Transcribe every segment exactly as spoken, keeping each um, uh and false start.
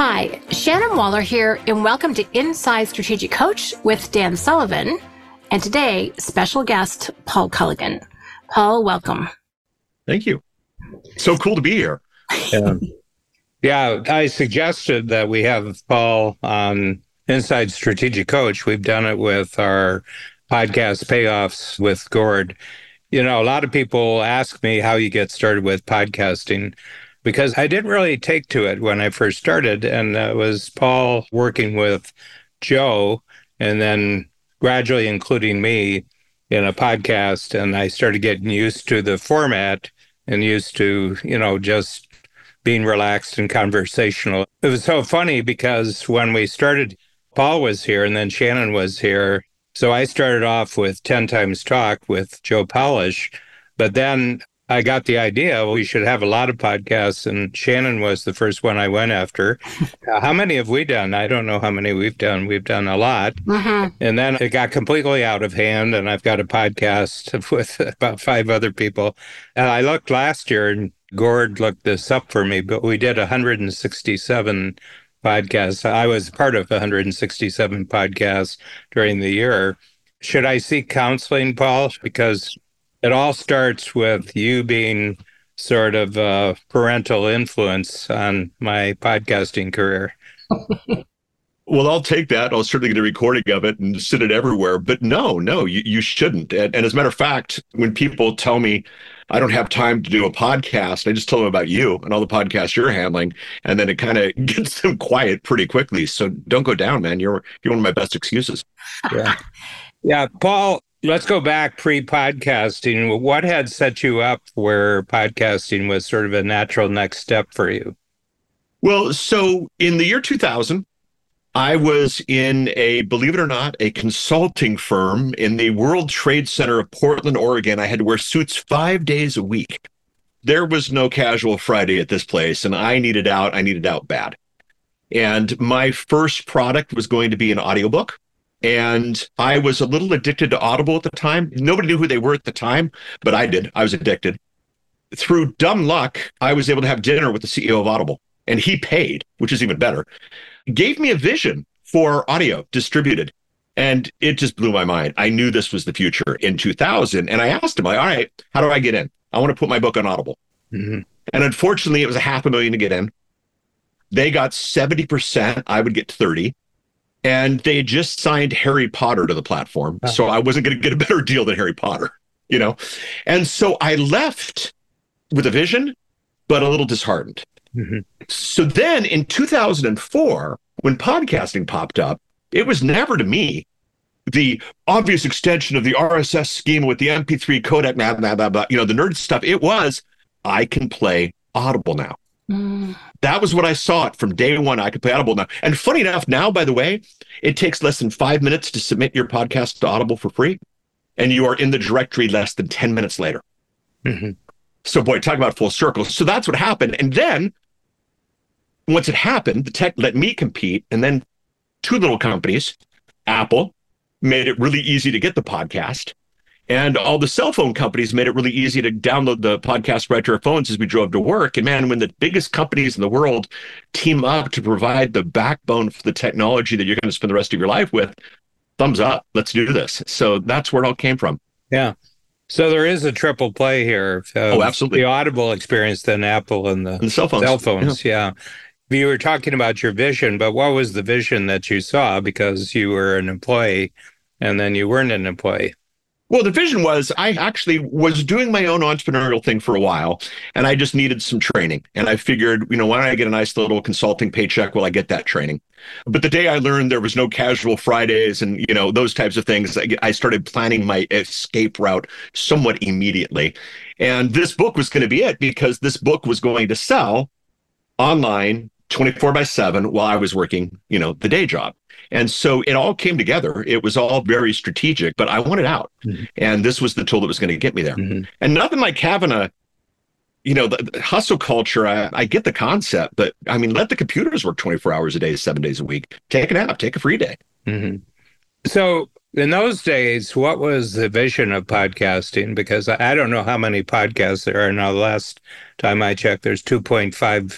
Hi, Shannon Waller here, and welcome to Inside Strategic Coach with Dan Sullivan. And today, special guest, Paul Culligan. Paul, welcome. Thank you. So cool to be here. Yeah, yeah I suggested that we have Paul on Inside Strategic Coach. We've done it with our podcast Payoffs with Gord. You know, a lot of people ask me how you get started with podcasting, because I didn't really take to it when I first started. And it was Paul working with Joe and then gradually including me in a podcast. And I started getting used to the format and used to, you know, just being relaxed and conversational. It was so funny because when we started, Paul was here and then Shannon was here. So I started off with ten Times Talk with Joe Polish, but then I got the idea we should have a lot of podcasts, and Shannon was the first one I went after. Uh, how many have we done? I don't know how many we've done. We've done a lot. Mm-hmm. And then it got completely out of hand, and I've got a podcast with about five other people. And I looked last year, and Gord looked this up for me, but we did one hundred sixty-seven podcasts. I was part of one hundred sixty-seven podcasts during the year. Should I seek counseling, Paul? Because it all starts with you being sort of a parental influence on my podcasting career. Well, I'll take that. I'll certainly get a recording of it and send it everywhere. But no, no, you, you shouldn't. And, and as a matter of fact, when people tell me I don't have time to do a podcast, I just tell them about you and all the podcasts you're handling. And then it kind of gets them quiet pretty quickly. So don't go down, man. You're, you're one of my best excuses. Yeah. Yeah, Paul, let's go back pre-podcasting. What had set you up where podcasting was sort of a natural next step for you? Well, so in the year two thousand, I was in a, believe it or not, a consulting firm in the World Trade Center of Portland, Oregon. I had to wear suits five days a week. There was no casual Friday at this place, and I needed out. I needed out bad. And my first product was going to be an audiobook. And I was a little addicted to Audible at the time. Nobody knew who they were at the time, but I did. I was addicted. Through dumb luck, I was able to have dinner with the C E O of Audible, and he paid, which is even better. Gave me a vision for audio distributed, and it just blew my mind. I knew this was the future in two thousand, and I asked him, like, all right, how do I get in? I want to put my book on Audible. Mm-hmm. And unfortunately, it was a half a million to get in. They got seventy percent. I would get thirty. And they had just signed Harry Potter to the platform. Oh. So I wasn't going to get a better deal than Harry Potter, you know? And so I left with a vision, but a little disheartened. Mm-hmm. So then in two thousand four, when podcasting popped up, it was never to me the obvious extension of the R S S schema with the M P three codec, blah, blah, blah, blah, you know, the nerd stuff. It was, I can play Audible now. Mm. That was what I saw it from day one. I could play Audible now. And funny enough, now, by the way, it takes less than five minutes to submit your podcast to Audible for free. And you are in the directory less than ten minutes later. Mm-hmm. So boy, talk about full circle. So that's what happened. And then once it happened, the tech let me compete. And then two little companies, Apple, made it really easy to get the podcast. And all the cell phone companies made it really easy to download the podcast right to our phones as we drove to work. And man, when the biggest companies in the world team up to provide the backbone for the technology that you're going to spend the rest of your life with, thumbs up, let's do this. So that's where it all came from. Yeah. So there is a triple play here. Oh, absolutely. The Audible experience, then Apple and the, and the cell phones. Cell phones, yeah. yeah. You were talking about your vision, but what was the vision that you saw? Because you were an employee and then you weren't an employee. Well, the vision was I actually was doing my own entrepreneurial thing for a while, and I just needed some training. And I figured, you know, why don't I get a nice little consulting paycheck while I get that training? But the day I learned there was no casual Fridays and, you know, those types of things, I started planning my escape route somewhat immediately. And this book was going to be it, because this book was going to sell online twenty-four by seven while I was working, you know, the day job. And so it all came together. It was all very strategic, but I wanted out. Mm-hmm. And this was the tool that was going to get me there. Mm-hmm. And nothing like having a, you know, the, the hustle culture. I, I get the concept, but I mean, let the computers work twenty-four hours a day, seven days a week. Take a nap, take a free day. Mm-hmm. So in those days, what was the vision of podcasting? Because I don't know how many podcasts there are now. The last time I checked, there's two point five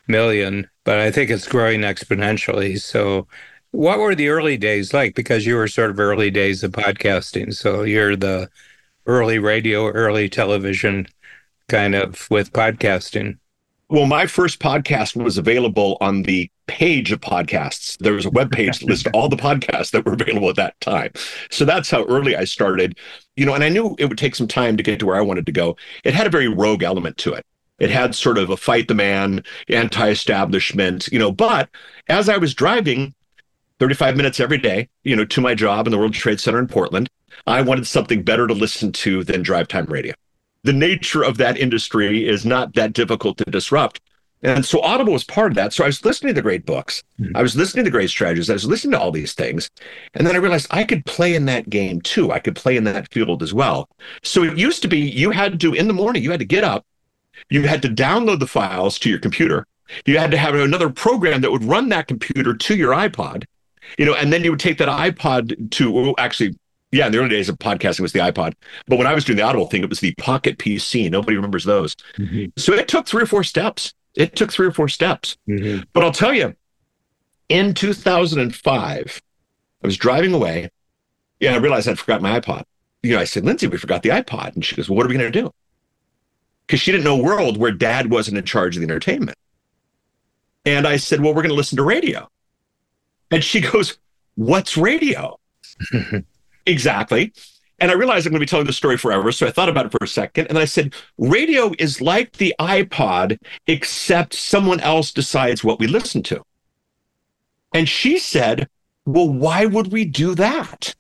million, but I think it's growing exponentially. So what were the early days like? Because you were sort of early days of podcasting. So you're the early radio, early television kind of with podcasting. Well, my first podcast was available on the page of podcasts. There was a web page that listed all the podcasts that were available at that time. So that's how early I started. You know, and I knew it would take some time to get to where I wanted to go. It had a very rogue element to it. It had sort of a fight the man, anti-establishment, you know, but as I was driving thirty-five minutes every day, you know, to my job in the World Trade Center in Portland, I wanted something better to listen to than drive time radio. The nature of that industry is not that difficult to disrupt. And so Audible was part of that. So I was listening to the great books. Mm-hmm. I was listening to great strategies. I was listening to all these things. And then I realized I could play in that game too. I could play in that field as well. So it used to be you had to, in the morning, you had to get up. You had to download the files to your computer. You had to have another program that would run that computer to your iPod, you know, and then you would take that iPod to, well, actually, yeah, in the early days of podcasting was the iPod. But when I was doing the Audible thing, it was the Pocket P C. Nobody remembers those. Mm-hmm. So it took three or four steps. It took three or four steps. Mm-hmm. But I'll tell you, in two thousand five, I was driving away. Yeah, I realized I'd forgotten my iPod. You know, I said, Lindsay, we forgot the iPod. And she goes, well, what are we going to do? Because she didn't know a world where dad wasn't in charge of the entertainment. And I said, well, we're going to listen to radio. And she goes, what's radio? Exactly. And I realized I'm going to be telling the story forever. So I thought about it for a second. And I said, radio is like the iPod, except someone else decides what we listen to. And she said, well, why would we do that?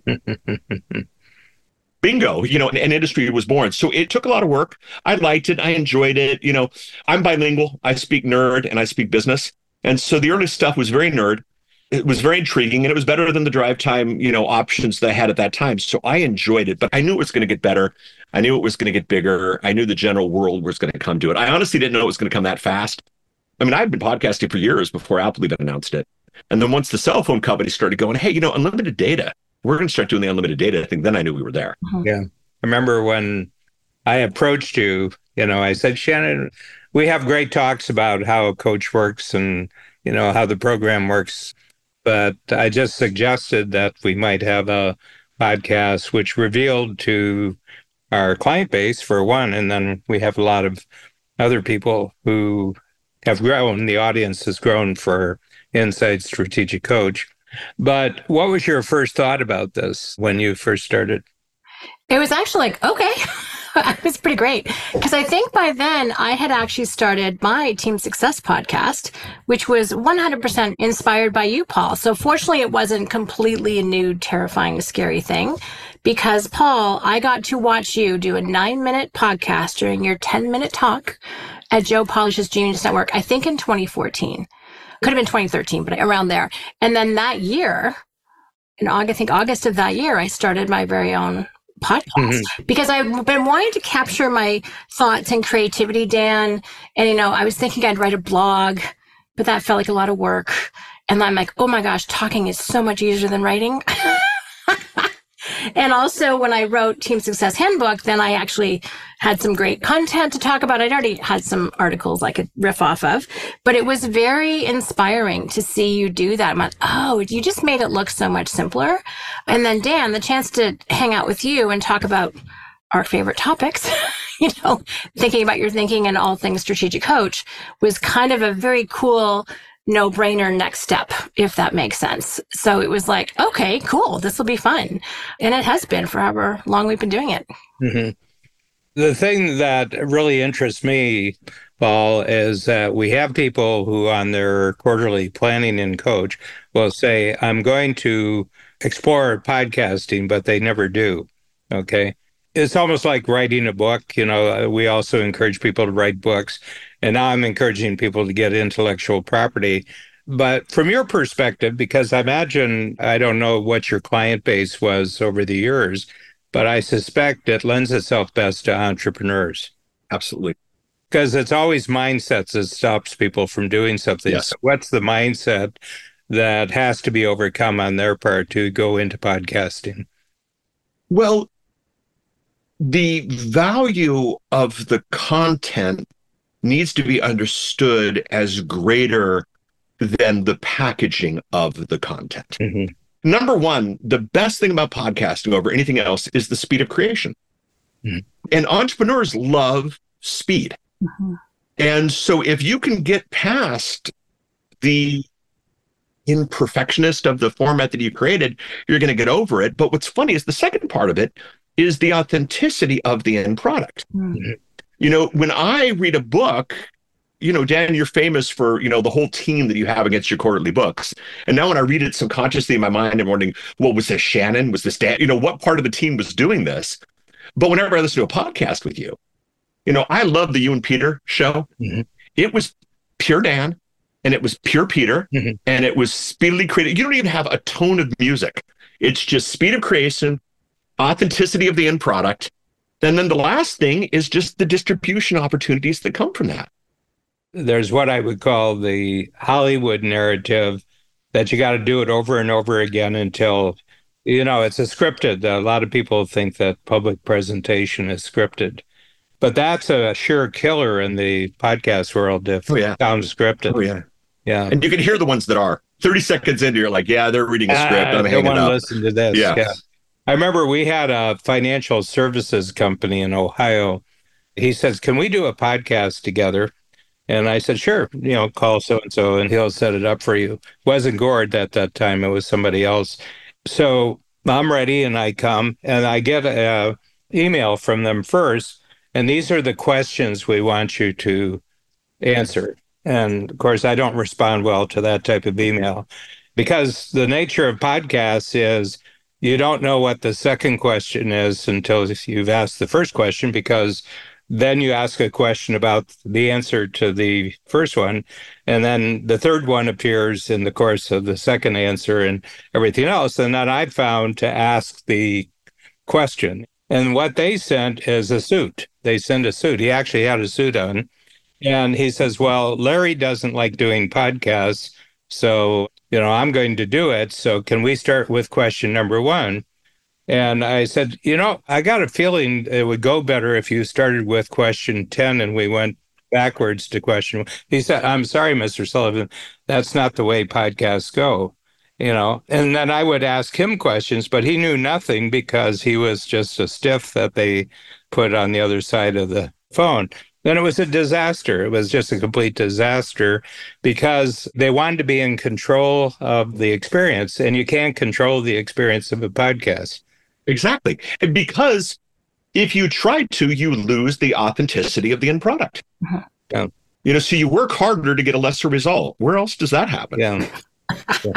Bingo, you know, an, an industry was born. So it took a lot of work. I liked it. I enjoyed it. You know, I'm bilingual. I speak nerd and I speak business. And so the early stuff was very nerd. It was very intriguing, and it was better than the drive time, you know, options that I had at that time. So I enjoyed it, but I knew it was going to get better. I knew it was going to get bigger. I knew the general world was going to come to it. I honestly didn't know it was going to come that fast. I mean, I've been podcasting for years before Apple even announced it. And then once the cell phone company started going, hey, you know, unlimited data, we're going to start doing the unlimited data thing, then I knew we were there. Yeah. I remember when I approached you, you know, I said, Shannon, we have great talks about how a coach works and, you know, how the program works. But I just suggested that we might have a podcast which revealed to our client base, for one, and then we have a lot of other people who have grown. The audience has grown for Inside Strategic Coach. But what was your first thought about this when you first started? It was actually like, okay. It was pretty great because I think by then I had actually started my Team Success podcast, which was one hundred percent inspired by you, Paul. So fortunately, it wasn't completely a new, terrifying, scary thing because, Paul, I got to watch you do a nine minute podcast during your ten minute talk at Joe Polish's Genius Network, I think in twenty fourteen. Could have been twenty thirteen, but around there. And then that year, in August, I think August of that year, I started my very own podcast mm-hmm. because I've been wanting to capture my thoughts and creativity, Dan. And, you know, I was thinking I'd write a blog, but that felt like a lot of work. And I'm like, oh my gosh, talking is so much easier than writing. And also when I wrote Team Success Handbook, then I actually had some great content to talk about. I'd already had some articles I could riff off of, but it was very inspiring to see you do that. I'm like, oh, you just made it look so much simpler. And then Dan, the chance to hang out with you and talk about our favorite topics, you know, thinking about your thinking and all things strategic coach was kind of a very cool no-brainer next step, if that makes sense. So it was like, okay, cool, this will be fun. And it has been for however long we've been doing it. Mm-hmm. The thing that really interests me, Paul, is that we have people who on their quarterly planning and coach will say, I'm going to explore podcasting, but they never do. Okay. It's almost like writing a book. You know, we also encourage people to write books. And now I'm encouraging people to get intellectual property. But from your perspective, because I imagine, I don't know what your client base was over the years, but I suspect it lends itself best to entrepreneurs. Absolutely. Because it's always mindsets that stops people from doing something. Yes. So what's the mindset that has to be overcome on their part to go into podcasting? Well, the value of the content needs to be understood as greater than the packaging of the content. Mm-hmm. Number one, the best thing about podcasting over anything else is the speed of creation. Mm-hmm. And entrepreneurs love speed. Mm-hmm. And so if you can get past the imperfectionist of the format that you created, you're going to get over it. But what's funny is the second part of it is the authenticity of the end product. Mm-hmm. You know, when I read a book, you know, Dan, you're famous for, you know, the whole team that you have against your quarterly books. And now when I read it subconsciously in my mind, I'm wondering, well, was this Shannon? Was this Dan? You know, what part of the team was doing this? But whenever I listen to a podcast with you, you know, I love the You and Peter show. Mm-hmm. It was pure Dan, and it was pure Peter, mm-hmm. and it was speedily created. You don't even have a tone of music. It's just speed of creation, authenticity of the end product. And then the last thing is just the distribution opportunities that come from that. There's what I would call the Hollywood narrative that you got to do it over and over again until, you know, it's a scripted. A lot of people think that public presentation is scripted. But that's a sure killer in the podcast world if oh, yeah. it sounds scripted. Oh, yeah. Yeah. And you can hear the ones that are. thirty seconds into, you're like, yeah, they're reading a script. Uh, I'm I hanging don't want up. to listen to this. Yeah. yeah. I remember we had a financial services company in Ohio. He says, can we do a podcast together? And I said, sure, you know, call so-and-so and he'll set it up for you. It wasn't Gord at that time. It was somebody else. So I'm ready and I come and I get an email from them first. And these are the questions we want you to answer. And of course, I don't respond well to that type of email because the nature of podcasts is you don't know what the second question is until you've asked the first question, because then you ask a question about the answer to the first one. And then the third one appears in the course of the second answer and everything else. And then I found to ask the question. And what they sent is a suit. They sent a suit. He actually had a suit on. And he says, well, Larry doesn't like doing podcasts. So, you know, I'm going to do it. So can we start with question number one? And I said, you know, I got a feeling it would go better if you started with question ten and we went backwards to question one. He said, I'm sorry, Mister Sullivan, that's not the way podcasts go. You know, and then I would ask him questions, but he knew nothing because he was just a stiff that they put on the other side of the phone. Then it was a disaster. It was just a complete disaster because they wanted to be in control of the experience, and you can't control the experience of a podcast. Exactly. And because if you try to, you lose the authenticity of the end product. Uh-huh. Yeah. You know, so you work harder to get a lesser result. Where else does that happen? Yeah. yeah.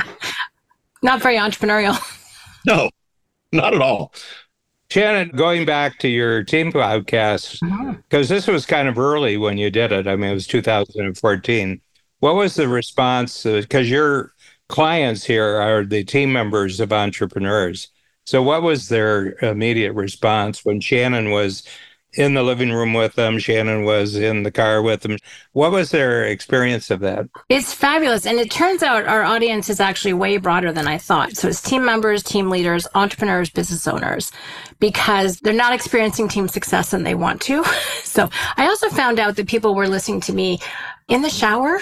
Not very entrepreneurial. No, not at all. Shannon, going back to your team podcast, because this was kind of early when you did it. I mean, it was two thousand fourteen. What was the response? Because uh, your clients here are the team members of entrepreneurs. So what was their immediate response when Shannon was in the living room with them, Shannon was in the car with them? What was their experience of that? It's fabulous. And it turns out our audience is actually way broader than I thought. So it's team members, team leaders, entrepreneurs, business owners, because they're not experiencing team success and they want to. So I also found out that people were listening to me in the shower.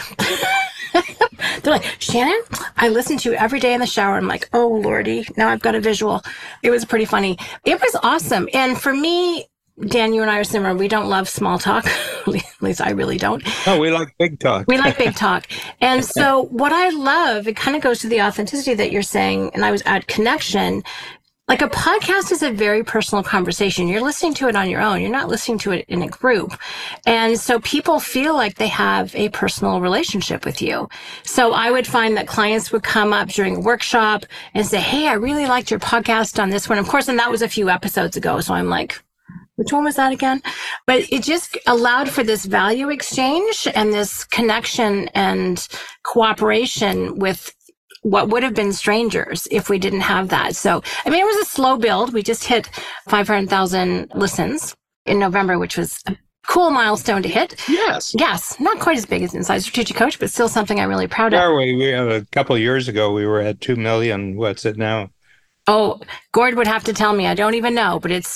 They're like, Shannon, I listen to you every day in the shower. I'm like, oh, Lordy, now I've got a visual. It was pretty funny. It was awesome. And for me, Dan, you and I are similar. We don't love small talk. At least I really don't. Oh, we like big talk. We like big talk. And so what I love, it kind of goes to the authenticity that you're saying, and I was at connection. Like a podcast is a very personal conversation. You're listening to it on your own. You're not listening to it in a group. And so people feel like they have a personal relationship with you. So I would find that clients would come up during a workshop and say, hey, I really liked your podcast on this one. Of course, and that was a few episodes ago. So I'm like, which one was that again? But it just allowed for this value exchange and this connection and cooperation with what would have been strangers if we didn't have that. So, I mean, it was a slow build. We just hit five hundred thousand listens in November, which was a cool milestone to hit. Yes. Yes. Not quite as big as Inside Strategic Coach, but still something I'm really proud of. Are we, we uh, a couple of years ago, we were at two million. What's it now? Oh, Gord would have to tell me. I don't even know, but it's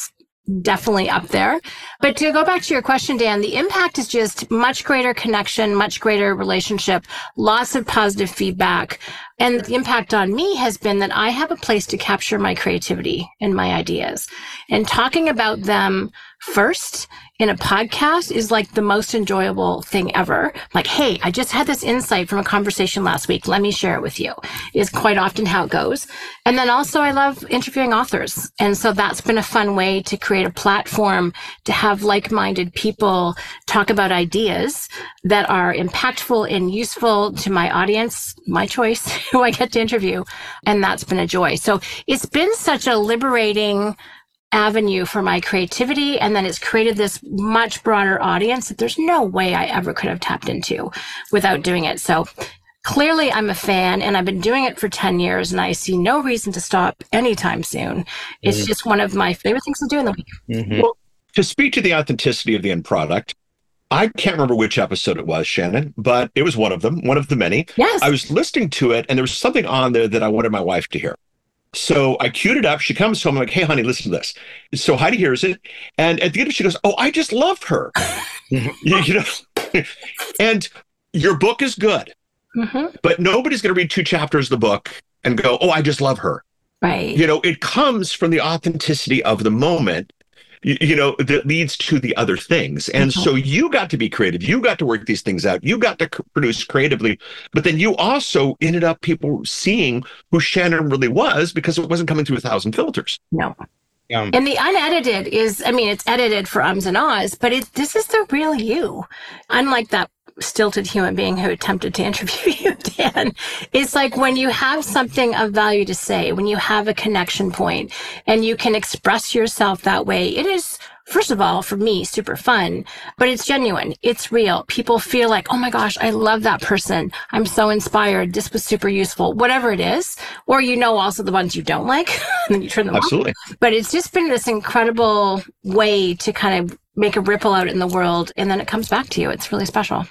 definitely up there. But to go back to your question, Dan, the impact is just much greater connection, much greater relationship, lots of positive feedback. And the impact on me has been that I have a place to capture my creativity and my ideas. And talking about them first in a podcast is like the most enjoyable thing ever. Like, hey, I just had this insight from a conversation last week. Let me share it with you, is quite often how it goes. And then also I love interviewing authors. And so that's been a fun way to create a platform to have like-minded people talk about ideas that are impactful and useful to my audience, my choice, who I get to interview. And that's been a joy. So it's been such a liberating avenue for my creativity. And then it's created this much broader audience that there's no way I ever could have tapped into without doing it. So clearly I'm a fan, and I've been doing it for ten years, and I see no reason to stop anytime soon. It's mm-hmm. just one of my favorite things to do in the week. Mm-hmm. Well, to speak to the authenticity of the end product, I can't remember which episode it was, Shannon, but it was one of them, one of the many. Yes. I was listening to it, and there was something on there that I wanted my wife to hear. So I queued it up. She comes home. I'm like, hey, honey, listen to this. So Heidi hears it. And at the end, she goes, oh, I just love her. you, you know, and your book is good, mm-hmm. but nobody's going to read two chapters of the book and go, oh, I just love her. Right. You know, it comes from the authenticity of the moment, you, you know, that leads to the other things. And mm-hmm. so you got to be creative. You got to work these things out. You got to c- produce creatively. But then you also ended up people seeing who Shannon really was, because it wasn't coming through a thousand filters. No. Yeah. And the unedited is, I mean, it's edited for ums and ahs, but it, this is the real you. Unlike that stilted human being who attempted to interview you, Dan. It's like when you have something of value to say, when you have a connection point and you can express yourself that way, it is, first of all, for me, super fun, but it's genuine. It's real. People feel like, oh my gosh, I love that person. I'm so inspired. This was super useful, whatever it is. Or, you know, also the ones you don't like, and then you turn them Absolutely. off. But it's just been this incredible way to kind of make a ripple out in the world, and then it comes back to you. It's really special.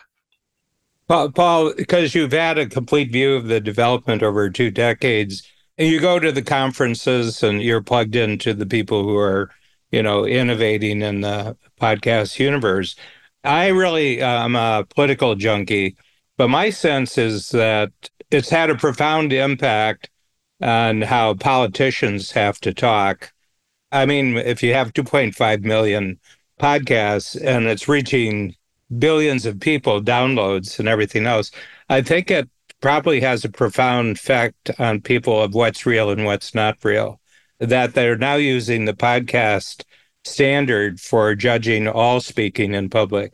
Paul, Paul, because you've had a complete view of the development over two decades, and you go to the conferences and you're plugged into the people who are, you know, innovating in the podcast universe. I really am a political junkie, but my sense is that it's had a profound impact on how politicians have to talk. I mean, if you have two point five million podcasts and it's reaching billions of people, downloads and everything else, I think it probably has a profound effect on people of what's real and what's not real, that they're now using the podcast standard for judging all speaking in public.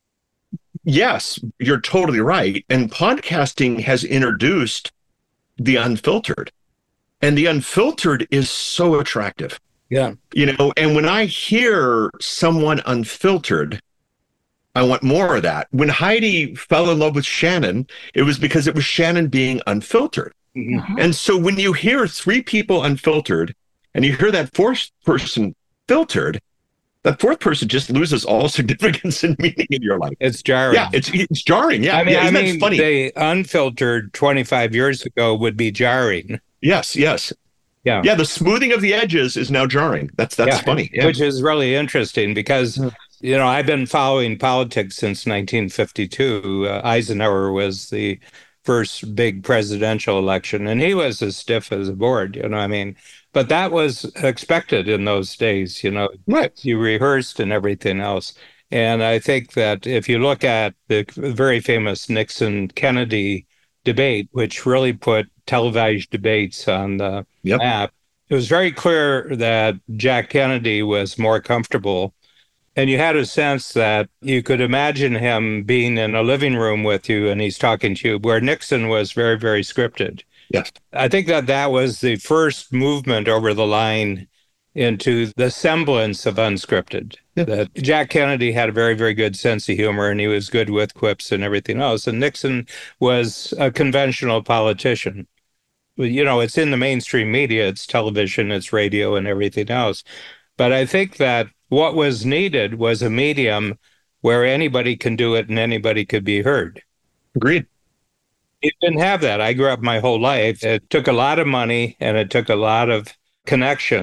Yes, you're totally right. And podcasting has introduced the unfiltered, and the unfiltered is so attractive. Yeah. You know, and when I hear someone unfiltered, I want more of that. When Heidi fell in love with Shannon, it was because it was Shannon being unfiltered. Mm-hmm. And so when you hear three people unfiltered and you hear that fourth person filtered, that fourth person just loses all significance and meaning in your life. It's jarring. Yeah, it's it's jarring. Yeah, I mean, yeah, isn't I mean, that funny? The unfiltered twenty-five years ago would be jarring. Yes, yes. Yeah. Yeah, the smoothing of the edges is now jarring. That's that's yeah, funny. Yeah. Which is really interesting because, you know, I've been following politics since nineteen fifty-two. Uh, Eisenhower was the first big presidential election, and he was as stiff as a board, you know what I mean? But that was expected in those days, you know. Right. You rehearsed and everything else. And I think that if you look at the very famous Nixon-Kennedy debate, which really put televised debates on the yep. map, it was very clear that Jack Kennedy was more comfortable. And you had a sense that you could imagine him being in a living room with you and he's talking to you, where Nixon was very, very scripted. Yes. I think that that was the first movement over the line into the semblance of unscripted. Yeah. That Jack Kennedy had a very, very good sense of humor and he was good with quips and everything else. And Nixon was a conventional politician. You know, it's in the mainstream media, it's television, it's radio and everything else. But I think that what was needed was a medium where anybody can do it and anybody could be heard. Agreed. It didn't have that. I grew up my whole life. It took a lot of money and it took a lot of connections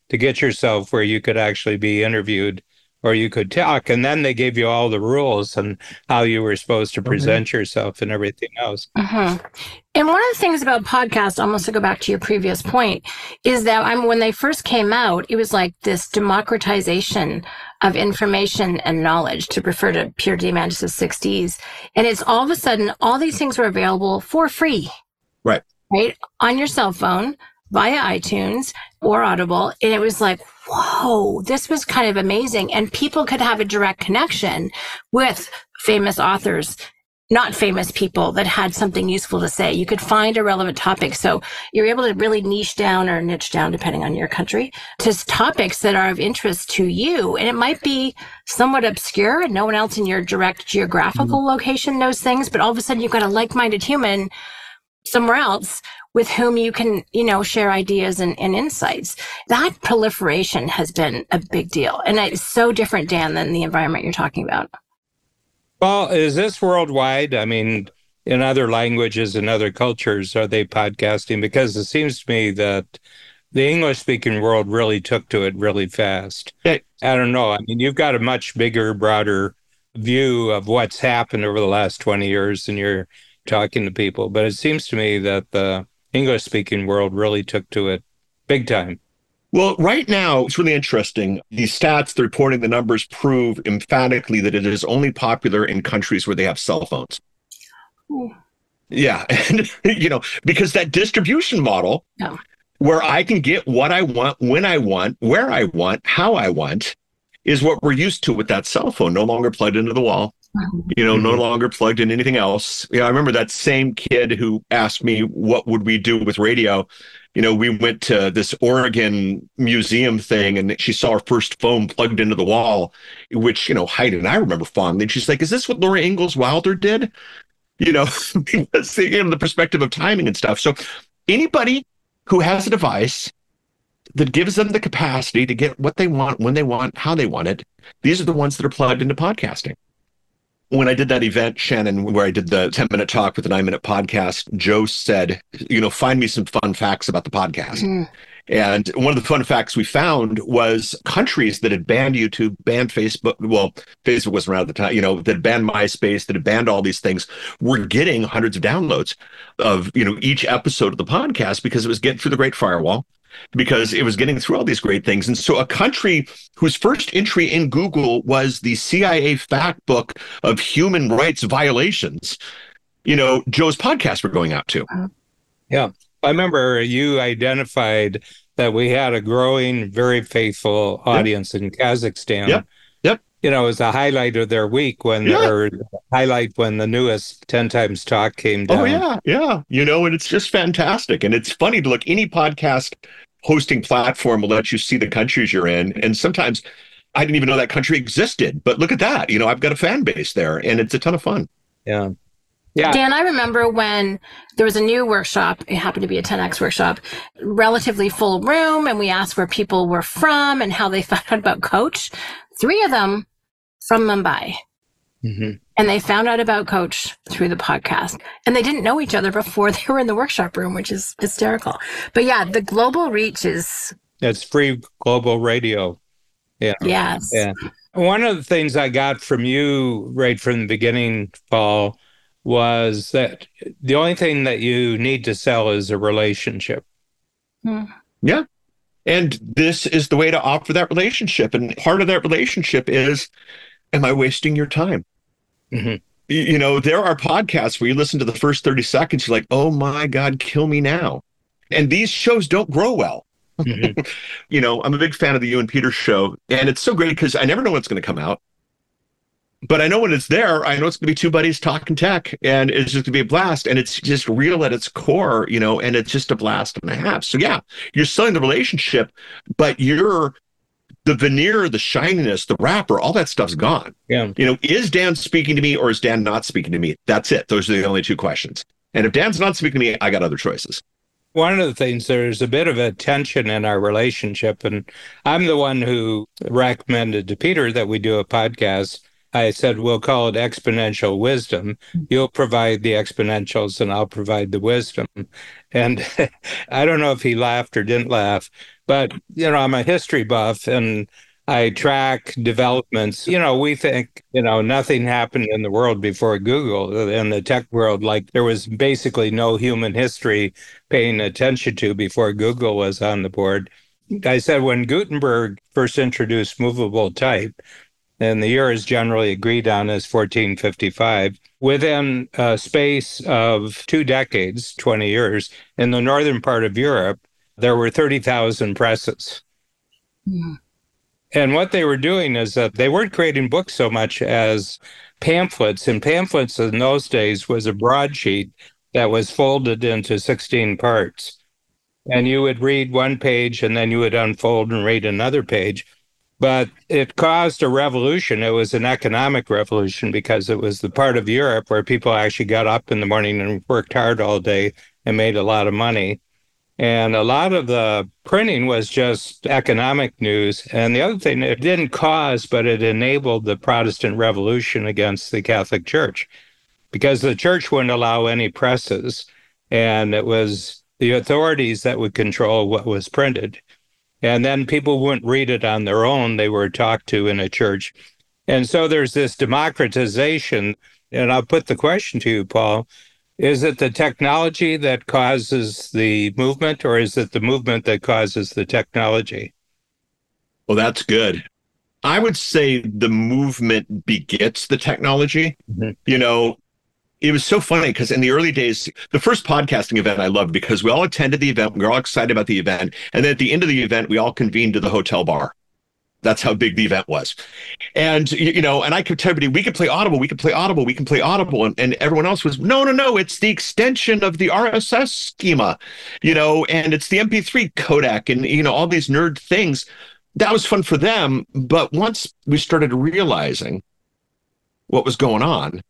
to get yourself where you could actually be interviewed or you could talk. And then they gave you all the rules and how you were supposed to present mm-hmm. yourself and everything else. Mm-hmm. And one of the things about podcasts, almost to go back to your previous point, is that I'm, when they first came out, it was like this democratization of information and knowledge, to refer to Peter Diamandis' six Ds. And it's all of a sudden, all these things were available for free. Right. Right? On your cell phone, via iTunes or Audible. And it was like, whoa, this was kind of amazing. And people could have a direct connection with famous authors, not famous people that had something useful to say. You could find a relevant topic. So you're able to really niche down or niche down, depending on your country, to topics that are of interest to you. And it might be somewhat obscure and no one else in your direct geographical mm-hmm. location knows things, but all of a sudden you've got a like-minded human somewhere else with whom you can, you know, share ideas and, and insights. That proliferation has been a big deal. And it's so different, Dan, than the environment you're talking about. Well, is this worldwide? I mean, in other languages and other cultures, are they podcasting? Because it seems to me that the English-speaking world really took to it really fast. I don't know. I mean, you've got a much bigger, broader view of what's happened over the last twenty years and you're talking to people. But it seems to me that the English-speaking world really took to it big time. Well, right now, it's really interesting. These stats, the reporting, the numbers prove emphatically that it is only popular in countries where they have cell phones. Ooh. Yeah. And, you know, because that distribution model no. where I can get what I want, when I want, where I want, how I want, is what we're used to with that cell phone, no longer plugged into the wall. You know, mm-hmm. no longer plugged in anything else. Yeah, I remember that same kid who asked me, what would we do with radio? You know, we went to this Oregon museum thing and she saw her first phone plugged into the wall, which, you know, Heidi and I remember fondly. And she's like, is this what Laura Ingalls Wilder did? You know, because, you know, the perspective of timing and stuff. So anybody who has a device that gives them the capacity to get what they want, when they want, how they want it, these are the ones that are plugged into podcasting. When I did that event, Shannon, where I did the ten-minute talk with the nine-minute podcast, Joe said, you know, find me some fun facts about the podcast. Mm. And one of the fun facts we found was countries that had banned YouTube, banned Facebook, well, Facebook wasn't around at the time, you know, that had banned MySpace, that had banned all these things, were getting hundreds of downloads of, you know, each episode of the podcast because it was getting through the Great Firewall, because it was getting through all these great things. And so a country whose first entry in Google was the C I A fact book of human rights violations, you know, Joe's podcasts were going out to. Yeah. I remember you identified that we had a growing, very faithful audience yep. in Kazakhstan. Yep. Yep. You know, it was a highlight of their week when yeah. or highlight when the newest ten Times Talk came down. Oh, yeah. Yeah. You know, and it's just fantastic. And it's funny to look, any podcast hosting platform will let you see the countries you're in. And sometimes I didn't even know that country existed. But look at that. You know, I've got a fan base there and it's a ton of fun. Yeah. Yeah. Dan, I remember when there was a new workshop, it happened to be a ten X workshop, relatively full room, and we asked where people were from and how they found out about Coach. Three of them from Mumbai. Mm-hmm. And they found out about Coach through the podcast. And they didn't know each other before they were in the workshop room, which is hysterical. But yeah, the global reach is... It's free global radio. Yeah. Yes. Yeah. One of the things I got from you right from the beginning, Paul, was that the only thing that you need to sell is a relationship. Hmm. Yeah. And this is the way to offer that relationship. And part of that relationship is, am I wasting your time? Mm-hmm. You know, there are podcasts where you listen to the first thirty seconds, you're like, oh my God, kill me now. And these shows don't grow well. Mm-hmm. You know, I'm a big fan of the You and Peter show. And it's so great because I never know when it's going to come out. But I know when it's there, I know it's going to be two buddies talking tech, and it's just going to be a blast. And it's just real at its core, you know, and it's just a blast and a half. So yeah, you're selling the relationship, but you're the veneer, the shininess, the wrapper, all that stuff's gone. Yeah. You know, is Dan speaking to me or is Dan not speaking to me? That's it. Those are the only two questions. And if Dan's not speaking to me, I got other choices. One of the things, there's a bit of a tension in our relationship. And I'm the one who recommended to Peter that we do a podcast. I said, we'll call it Exponential Wisdom. You'll provide the exponentials and I'll provide the wisdom. And I don't know if he laughed or didn't laugh, But, you know, I'm a history buff and I track developments. You know, we think, you know, nothing happened in the world before Google, in the tech world. Like there was basically no human history paying attention to before Google was on the board. I said when Gutenberg first introduced movable type, and the year is generally agreed on as fourteen fifty-five, within a space of two decades, twenty years, in the northern part of Europe, there were thirty thousand presses. Mm. And what they were doing is that they weren't creating books so much as pamphlets. And pamphlets in those days was a broadsheet that was folded into sixteen parts. And you would read one page and then you would unfold and read another page. But it caused a revolution. It was an economic revolution because it was the part of Europe where people actually got up in the morning and worked hard all day and made a lot of money. And a lot of the printing was just economic news. And the other thing, it didn't cause, but it enabled the Protestant Revolution against the Catholic Church because the church wouldn't allow any presses. And it was the authorities that would control what was printed. And then people wouldn't read it on their own. They were talked to in a church. And so there's this democratization. And I'll put the question to you, Paul. Is it the technology that causes the movement, or is it the movement that causes the technology? Well, that's good. I would say the movement begets the technology. Mm-hmm. You know, it was so funny because in the early days, the first podcasting event I loved because we all attended the event. We were all excited about the event. And then at the end of the event, we all convened to the hotel bar. That's how big the event was. And, you know, and I could tell everybody, we could play Audible, we could play Audible, we can play Audible. And, and everyone else was, no, no, no, it's the extension of the R S S schema, you know, and it's the M P three codec and, you know, all these nerd things. That was fun for them. But once we started realizing what was going on,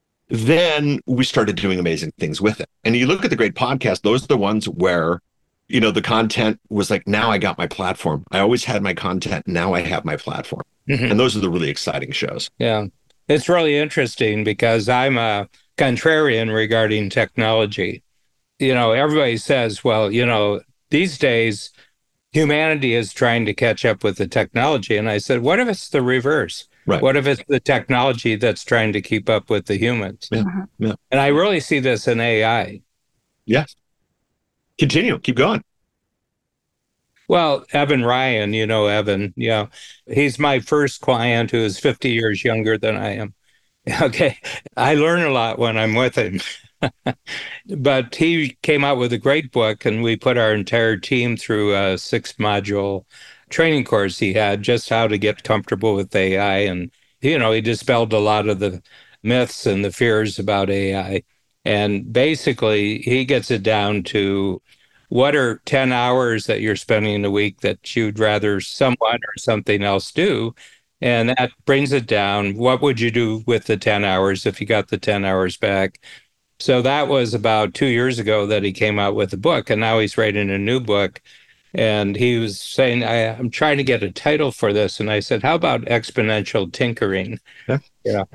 then we started doing amazing things with it. And you look at the great podcasts, those are the ones where, you know, the content was like, now I got my platform. I always had my content. Now I have my platform. Mm-hmm. And those are the really exciting shows. Yeah. It's really interesting because I'm a contrarian regarding technology. You know, everybody says, well, you know, these days humanity is trying to catch up with the technology. And I said, what if it's the reverse? Right. What if it's the technology that's trying to keep up with the humans? Yeah. Yeah. And I really see this in A I. Yes. Continue. Keep going. Well, Evan Ryan, you know, Evan, yeah, he's my first client who is fifty years younger than I am. Okay. I learn a lot when I'm with him. But he came out with a great book, and we put our entire team through a six module training course he had, just how to get comfortable with A I. And, you know, he dispelled a lot of the myths and the fears about A I. And basically, he gets it down to what are ten hours that you're spending a week that you'd rather someone or something else do? And that brings it down. What would you do with the ten hours if you got the ten hours back? So that was about two years ago that he came out with a book, and now he's writing a new book. And he was saying, I, I'm trying to get a title for this. And I said, how about exponential tinkering? Yeah. You know?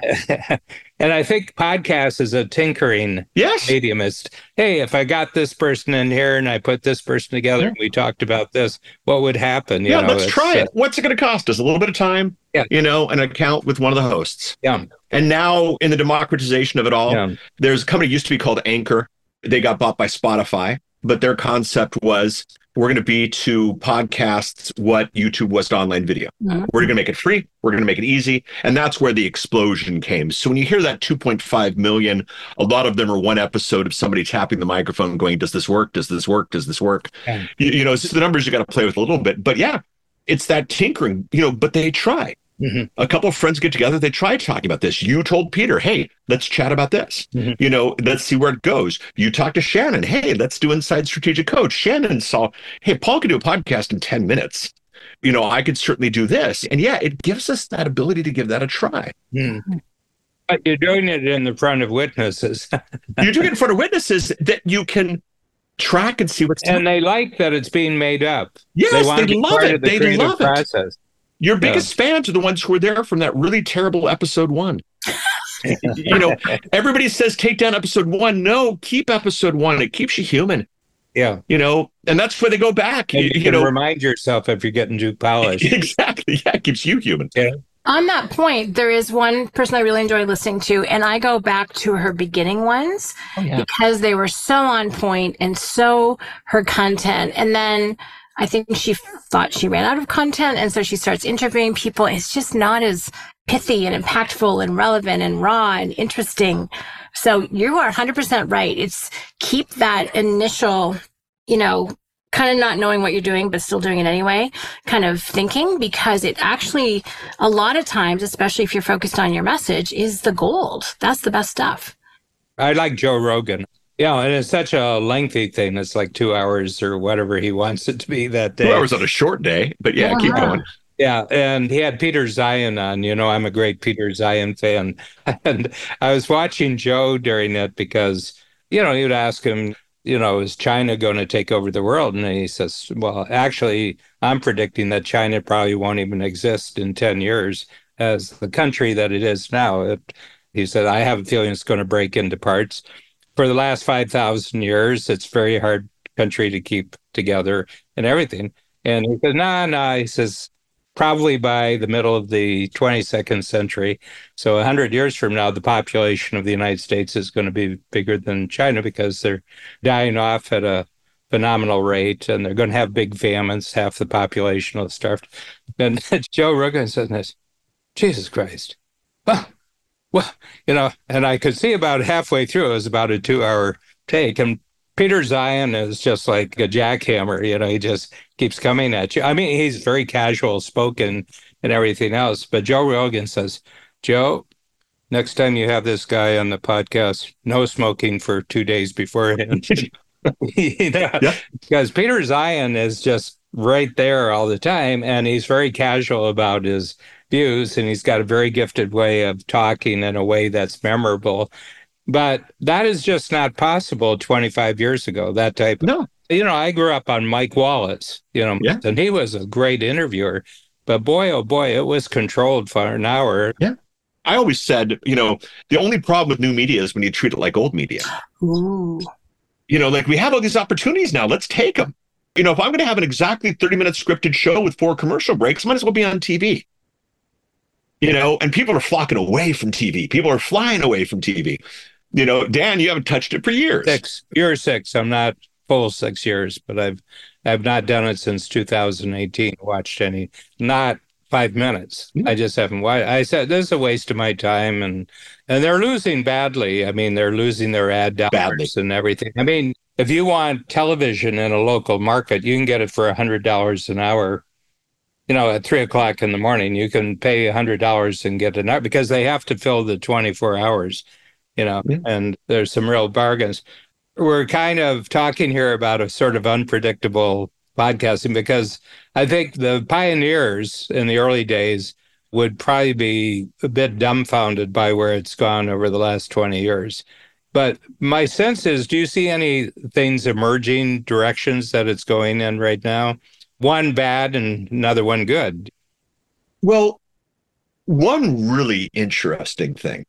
And I think podcast is a tinkering yes. medium. It's, hey, if I got this person in here and I put this person together yeah. and we talked about this, what would happen? You yeah, know, let's try it. Uh, What's it going to cost us? A little bit of time, yeah. you know, an account with one of the hosts. Yeah. And now in the democratization of it all, yeah. there's a company used to be called Anchor. They got bought by Spotify, but their concept was, we're going to be to podcasts what YouTube was to online video. Mm-hmm. We're going to make it free. We're going to make it easy. And that's where the explosion came. So when you hear that two point five million, a lot of them are one episode of somebody tapping the microphone going, does this work? Does this work? Does this work? Yeah. You, you know, it's just the numbers you got to play with a little bit. But yeah, it's that tinkering, you know, but they try. Mm-hmm. A couple of friends get together. They try talking about this. You told Peter, hey, let's chat about this. Mm-hmm. You know, let's see where it goes. You talk to Shannon. Hey, let's do Inside Strategic Coach. Shannon saw, hey, Paul could do a podcast in ten minutes. You know, I could certainly do this. And yeah, it gives us that ability to give that a try. Mm-hmm. But you're doing it in the front of witnesses. You're doing it in front of witnesses that you can track and see what's And they like that it's being made up. Yes, they, they love it. The they love process. it. Your biggest yeah. fans are the ones who were there from that really terrible episode one. You know, everybody says take down episode one. No, keep episode one. It keeps you human. Yeah. You know, and that's where they go back. And you, you you can know, remind yourself if you're getting too polished. Exactly. Yeah, it keeps you human. Yeah. On that point, there is one person I really enjoy listening to, and I go back to her beginning ones Oh, yeah. because they were so on point and so her content. And then I think she thought she ran out of content, and so she starts interviewing people. It's just not as pithy and impactful and relevant and raw and interesting. So you are one hundred percent right. It's keep that initial, you know, kind of not knowing what you're doing, but still doing it anyway, kind of thinking, because it actually, a lot of times, especially if you're focused on your message, is the gold. That's the best stuff. I like Joe Rogan. Yeah, and it's such a lengthy thing. It's like two hours or whatever he wants it to be that day. Two hours on a short day, but yeah, keep Uh-huh. going. Yeah, and he had Peter Zion on. You know, I'm a great Peter Zion fan. And I was watching Joe during it because, you know, he would ask him, you know, is China going to take over the world? And he says, well, actually, I'm predicting that China probably won't even exist in ten years as the country that it is now. It, he said, I have a feeling it's going to break into parts. For the last five thousand years, it's very hard country to keep together and everything. And he said, no, no, he says, probably by the middle of the twenty-second century. So one hundred years from now, the population of the United States is going to be bigger than China because they're dying off at a phenomenal rate, and they're going to have big famines. Half the population will starve. And Joe Rogan said this, Jesus Christ. Well, well, you know, and I could see about halfway through, it was about a two-hour take, and Peter Zion is just like a jackhammer, you know, he just keeps coming at you. I mean, he's very casual spoken and everything else, but Joe Rogan says, Joe, next time you have this guy on the podcast, no smoking for two days beforehand. You know, Yeah. because Peter Zion is just right there all the time, and he's very casual about his views, and he's got a very gifted way of talking in a way that's memorable. But that is just not possible twenty-five years ago, that type. No. You know, I grew up on Mike Wallace, you know, Yeah. and he was a great interviewer. But boy, oh boy, it was controlled for an hour. Yeah. I always said, you know, the only problem with new media is when you treat it like old media. Ooh. You know, like we have all these opportunities now. Let's take them. You know, if I'm going to have an exactly thirty minute scripted show with four commercial breaks, I might as well be on T V. You know, and people are flocking away from T V. People are flying away from T V. You know, Dan, you haven't touched it for years. Six, year six. I'm not full six years, but I've I've not done it since two thousand eighteen. Watched any, not five minutes. Yeah. I just haven't watched. I said this is a waste of my time, and and they're losing badly. I mean, they're losing their ad dollars Badly. and everything. I mean, if you want television in a local market, you can get it for a hundred dollars an hour. You know, at three o'clock in the morning, you can pay a hundred dollars and get an hour because they have to fill the twenty-four hours. You know, Yeah. and there's some real bargains. We're kind of talking here about a sort of unpredictable podcasting because I think the pioneers in the early days would probably be a bit dumbfounded by where it's gone over the last twenty years. But my sense is, do you see any things emerging directions that it's going in right now? One bad and another one good. Well, one really interesting thing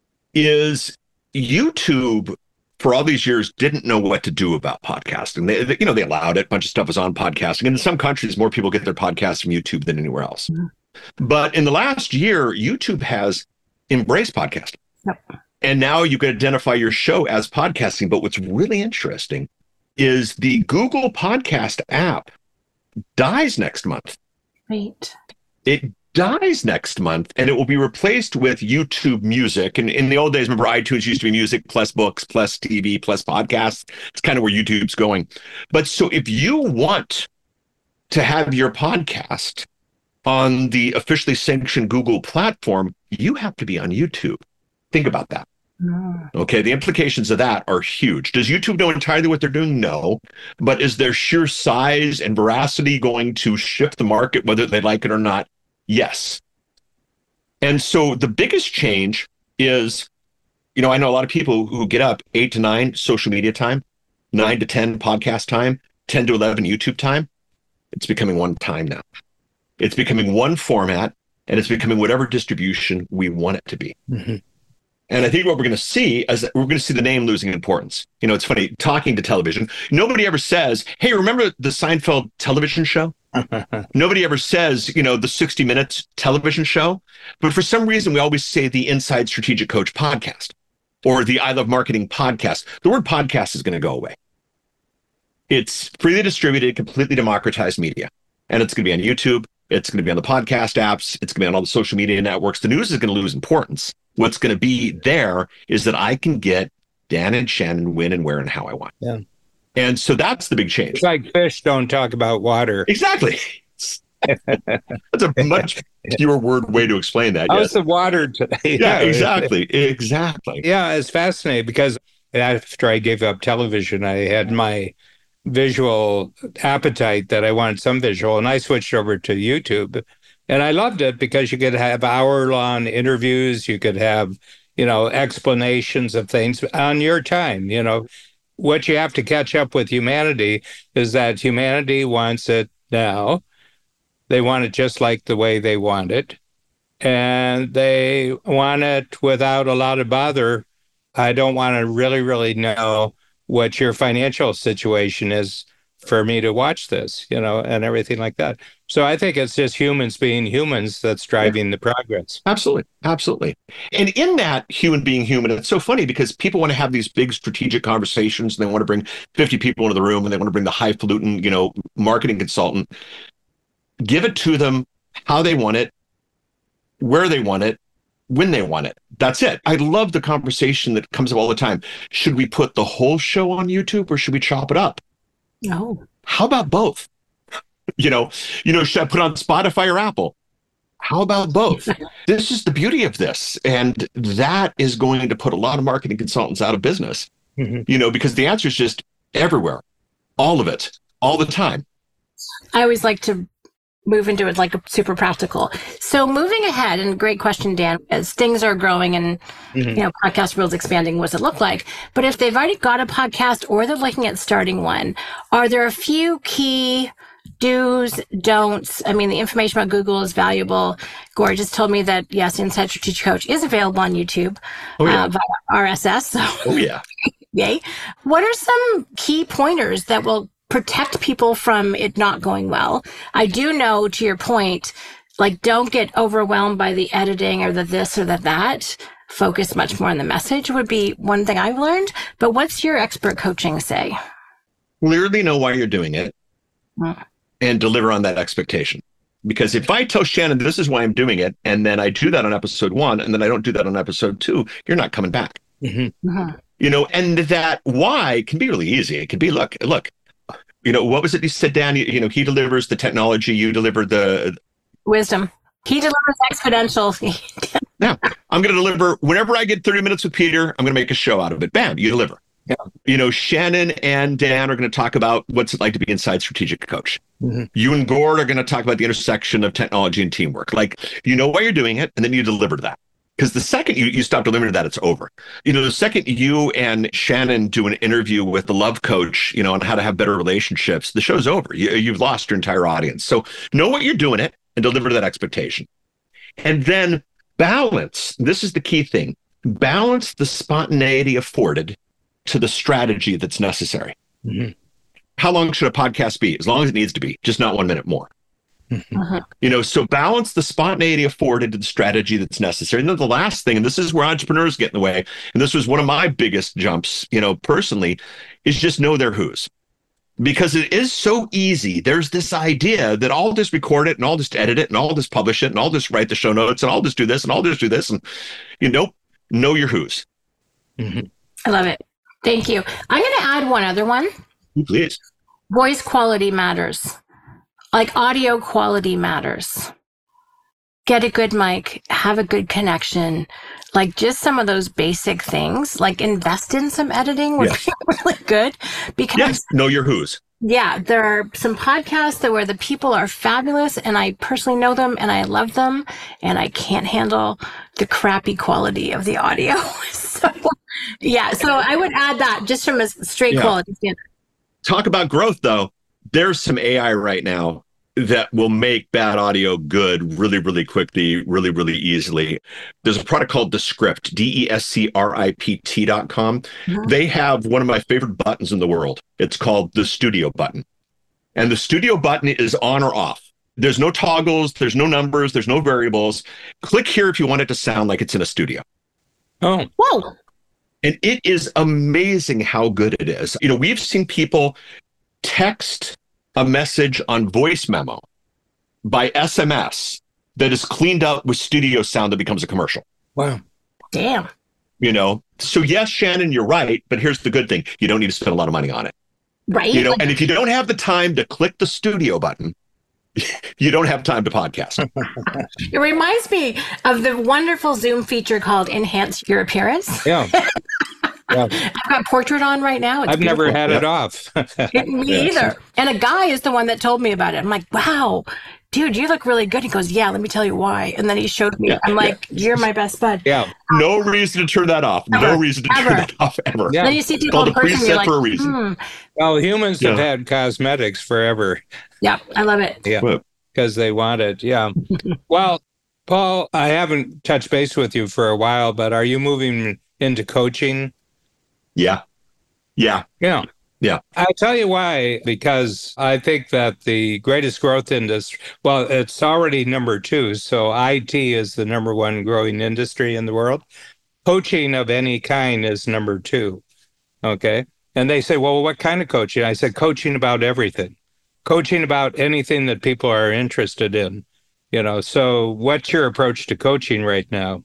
is YouTube for all these years didn't know what to do about podcasting. They, they, you know, they allowed it. A bunch of stuff was on podcasting. And in some countries, more people get their podcasts from YouTube than anywhere else. Mm-hmm. But in the last year, YouTube has embraced podcasting. Yep. And now you can identify your show as podcasting. But what's really interesting is the Google Podcast app dies next month. Right. It dies next month, and it will be replaced with YouTube Music. And in the old days, remember, iTunes used to be music plus books plus T V plus podcasts. It's kind of where YouTube's going. But so if you want to have your podcast on the officially sanctioned Google platform, you have to be on YouTube. Think about that. Mm. Okay, the implications of that are huge. Does YouTube know entirely what they're doing? No. But is their sheer size and veracity going to shift the market, whether they like it or not? Yes. And so the biggest change is, you know, I know a lot of people who get up eight to nine social media time, nine to ten podcast time, ten to eleven YouTube time. It's becoming one time now. It's becoming one format, and it's becoming whatever distribution we want it to be. Mm-hmm. And I think what we're going to see is that we're going to see the name losing importance. You know, it's funny, talking to television, nobody ever says, hey, remember the Seinfeld television show? Nobody ever says, you know, the sixty minutes television show. But for some reason, we always say the Inside Strategic Coach podcast or the I Love Marketing podcast. The word podcast is going to go away. It's freely distributed, completely democratized media. And it's going to be on YouTube. It's going to be on the podcast apps. It's going to be on all the social media networks. The news is going to lose importance. What's going to be there is that I can get Dan and Shannon when and where and how I want. Yeah. And so that's the big change. It's like fish don't talk about water. Exactly. That's a much fewer word way to explain that. How's yes. the water today? Yeah, exactly. Exactly. Yeah, it's fascinating because after I gave up television, I had my visual appetite that I wanted some visual, and I switched over to YouTube. And I loved it because you could have hour-long interviews. You could have, you know, explanations of things on your time. You know, what you have to catch up with humanity is that humanity wants it now. They want it just like the way they want it. And they want it without a lot of bother. I don't want to really, really know what your financial situation is for me to watch this, you know, and everything like that. So I think it's just humans being humans that's driving yeah. the progress. Absolutely. Absolutely. And in that human being human, it's so funny because people want to have these big strategic conversations and they want to bring fifty people into the room and they want to bring the highfalutin, you know, marketing consultant. Give it to them how they want it, where they want it, when they want it. That's it. I love the conversation that comes up all the time. Should we put the whole show on YouTube or should we chop it up? No. How about both? You know, you know, should I put on Spotify or Apple? How about both? This is the beauty of this. And that is going to put a lot of marketing consultants out of business, mm-hmm. you know, because the answer is just everywhere, all of it, all the time. I always like to move into it like a super practical. So moving ahead, and great question, Dan, as things are growing and, mm-hmm. you know, podcast world's expanding, what's it look like? But if they've already got a podcast or they're looking at starting one, are there a few key do's, don'ts? I mean, the information about Google is valuable. Gord just told me that, yes, Inside Strategic Coach is available on YouTube oh, yeah. uh, via R S S. So. Oh, yeah. Yay. What are some key pointers that will protect people from it not going well? I do know, to your point, like, don't get overwhelmed by the editing or the this or the that. Focus much more on the message would be one thing I've learned. But what's your expert coaching say? Clearly know why you're doing it mm. and deliver on that expectation. Because if I tell Shannon, this is why I'm doing it, and then I do that on episode one, and then I don't do that on episode two, you're not coming back. Mm-hmm. Mm-hmm. You know, and that why can be really easy. It could be, look, look, you know, what was it you said, Dan? You, you know, he delivers the technology, you deliver the wisdom. He delivers exponential. Now, I'm going to deliver whenever I get thirty minutes with Peter, I'm going to make a show out of it. Bam, you deliver. Yeah. You know, Shannon and Dan are going to talk about what's it like to be Inside Strategic Coach. Mm-hmm. You and Gord are going to talk about the intersection of technology and teamwork. Like, you know why you're doing it, and then you deliver that. Because the second you, you stop delivering that, it's over. You know, the second you and Shannon do an interview with the love coach, you know, on how to have better relationships, the show's over. You, you've lost your entire audience. So know what you're doing it and deliver that expectation. And then balance. This is the key thing. Balance the spontaneity afforded to the strategy that's necessary. Mm-hmm. How long should a podcast be? As long as it needs to be, just not one minute more. Uh-huh. You know, so balance the spontaneity afforded to the strategy that's necessary. And then the last thing, and this is where entrepreneurs get in the way, and this was one of my biggest jumps, you know, personally, is just know their who's. Because it is so easy. There's this idea that I'll just record it and I'll just edit it and I'll just publish it and I'll just write the show notes and I'll just do this and I'll just do this. And, you know, know your who's. Mm-hmm. I love it. Thank you. I'm going to add one other one. Please. Voice quality matters. Like, audio quality matters. Get a good mic, have a good connection, like just some of those basic things, like invest in some editing would yes. be really good. Because yes, know your who's. Yeah, there are some podcasts that where the people are fabulous and I personally know them and I love them and I can't handle the crappy quality of the audio. So yeah, so I would add that just from a straight yeah. quality standard. Talk about growth though. There's some A I right now that will make bad audio good really, really quickly, really, really easily. There's a product called Descript, D E S C R I P T dot com. Mm-hmm. They have one of my favorite buttons in the world. It's called the studio button. And the studio button is on or off. There's no toggles, there's no numbers, there's no variables. Click here if you want it to sound like it's in a studio. Oh, whoa. And it is amazing how good it is. You know, we've seen people text a message on voice memo by S M S that is cleaned up with studio sound that becomes a commercial. Wow. Damn. You know, so yes, Shannon, you're right. But here's the good thing. You don't need to spend a lot of money on it. Right. You know, and if you don't have the time to click the studio button, you don't have time to podcast. It reminds me of the wonderful Zoom feature called Enhance Your Appearance. Yeah. Yeah. I've got Portrait on right now. It's I've beautiful. never had yeah. it off. it, me yeah. either. And a guy is the one that told me about it. I'm like, wow, dude, you look really good. He goes, yeah, let me tell you why. And then he showed me. Yeah. I'm like, yeah. you're my best bud. Yeah. No reason to turn that off. Ever. No reason to Ever. turn that off ever. Yeah. Then you see people in person, you're like, for a reason. hmm. Well, humans yeah. have had cosmetics forever. Yeah, I love it. Yeah, because they want it. Yeah. Well, Paul, I haven't touched base with you for a while, but are you moving into coaching? Yeah. Yeah. Yeah. Yeah. I'll tell you why, because I think that the greatest growth industry, well, it's already number two. So I T is the number one growing industry in the world. Coaching of any kind is number two. Okay. And they say, well, what kind of coaching? I said, coaching about everything, coaching about anything that people are interested in. You know, so what's your approach to coaching right now?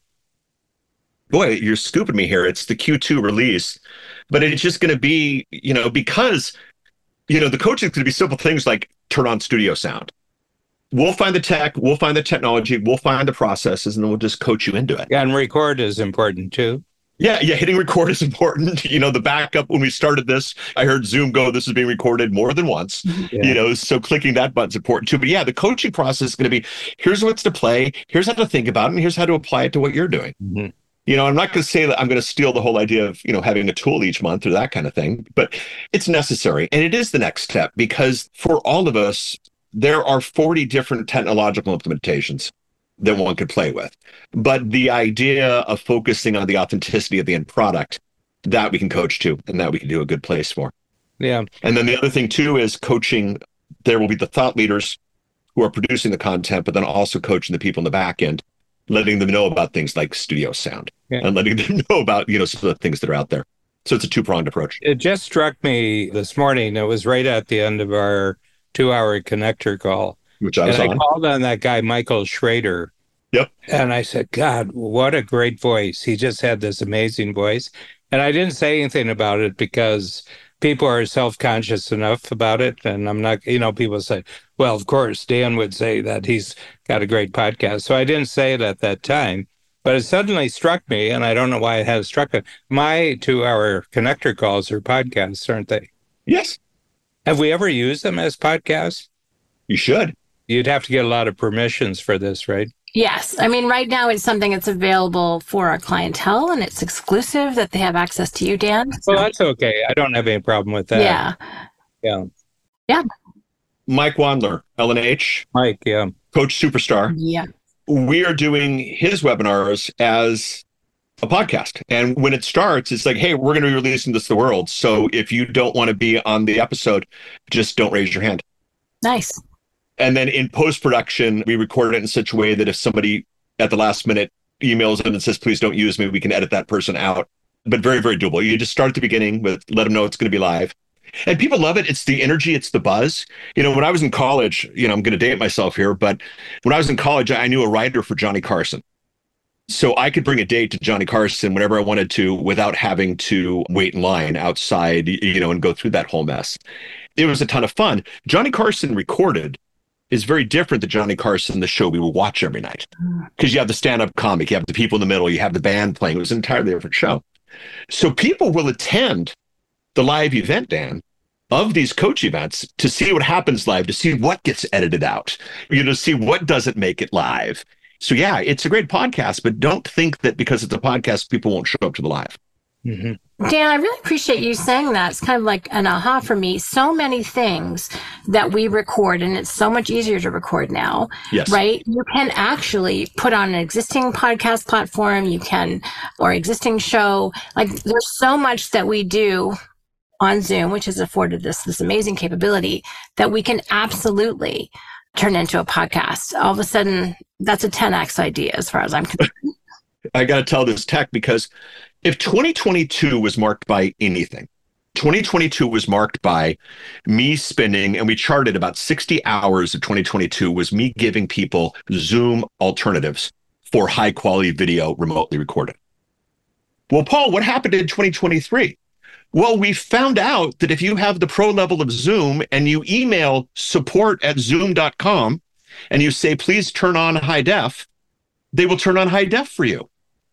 Boy, you're scooping me here. It's the Q two release, but it's just going to be, you know, because, you know, the coaching is going to be simple things like turn on studio sound. We'll find the tech, we'll find the technology, we'll find the processes, and then we'll just coach you into it. Yeah, and record is important too. Yeah, yeah, hitting record is important. You know, the backup, when we started this, I heard Zoom go, this is being recorded more than once, yeah. you know, so clicking that button's important too. But yeah, the coaching process is going to be, here's what's to play, here's how to think about it, and here's how to apply it to what you're doing. Mm-hmm. You know, I'm not going to say that I'm going to steal the whole idea of, you know, having a tool each month or that kind of thing, but it's necessary. And it is the next step because for all of us, there are forty different technological implementations that one could play with. But the idea of focusing on the authenticity of the end product, that we can coach to and that we can do a good place for. Yeah. And then the other thing too is coaching. There will be the thought leaders who are producing the content, but then also coaching the people in the back end, letting them know about things like studio sound yeah. and letting them know about, you know, some of the things that are out there. So it's a two-pronged approach. It just struck me this morning. It was right at the end of our two-hour connector call. Which I was and on. I called on that guy, Michael Schrader. Yep. And I said, God, what a great voice. He just had this amazing voice. And I didn't say anything about it because people are self-conscious enough about it. And I'm not, you know, people say, well, of course, Dan would say that he's got a great podcast. So I didn't say it at that time, but it suddenly struck me, and I don't know why it has struck me. My two-hour connector calls are podcasts, aren't they? Yes. Have we ever used them as podcasts? You should. You'd have to get a lot of permissions for this, right? Yes. I mean, right now it's something that's available for our clientele and it's exclusive that they have access to you, Dan. So. Well, that's okay. I don't have any problem with that. Yeah. Yeah. Yeah. Mike Wandler, L N H. Mike, yeah. Coach Superstar. Yeah. We are doing his webinars as a podcast. And when it starts, it's like, hey, we're going to be releasing this to the world. So if you don't want to be on the episode, just don't raise your hand. Nice. And then in post-production, we record it in such a way that if somebody at the last minute emails in and says, please don't use me, we can edit that person out. But very, very doable. You just start at the beginning with, let them know it's going to be live. And people love it. It's the energy. It's the buzz. You know, when I was in college, you know, I'm going to date myself here, but when I was in college, I knew a writer for Johnny Carson. So I could bring a date to Johnny Carson whenever I wanted to without having to wait in line outside, you know, and go through that whole mess. It was a ton of fun. Johnny Carson recorded is very different than Johnny Carson, the show we would watch every night. Because you have the stand-up comic, you have the people in the middle, you have the band playing. It was an entirely different show. So people will attend the live event, Dan, of these coach events to see what happens live, to see what gets edited out, you know, see what doesn't make it live. So yeah, it's a great podcast, but don't think that because it's a podcast, people won't show up to the live. Mm-hmm. Dan, I really appreciate you saying that. It's kind of like an aha for me. So many things that we record, and it's so much easier to record now, Yes. right? You can actually put on an existing podcast platform, you can, or existing show. Like there's so much that we do on Zoom, which has afforded this, this amazing capability that we can absolutely turn into a podcast. All of a sudden, that's a ten X idea as far as I'm concerned. I got to tell this tech because if twenty twenty-two was marked by anything, twenty twenty-two was marked by me spending, and we charted about sixty hours of twenty twenty-two was me giving people Zoom alternatives for high quality video remotely recorded. Well, Paul, what happened in twenty twenty-three? Well, we found out that if you have the pro level of Zoom and you email support at zoom dot com and you say, please turn on high def, they will turn on high def for you.